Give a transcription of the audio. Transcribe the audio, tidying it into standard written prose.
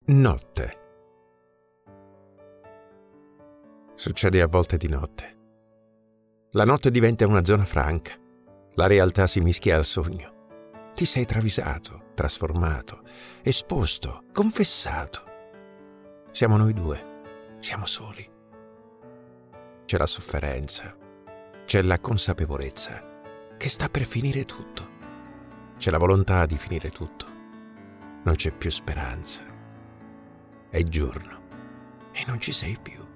Notte. Succede a volte di notte. La notte diventa una zona franca. La realtà si mischia al sogno. Ti sei travisato, trasformato, esposto, confessato. Siamo noi due, siamo soli. C'è la sofferenza, c'è la consapevolezza che sta per finire tutto. C'è la volontà di finire tutto. Non c'è più speranza. È giorno e non ci sei più.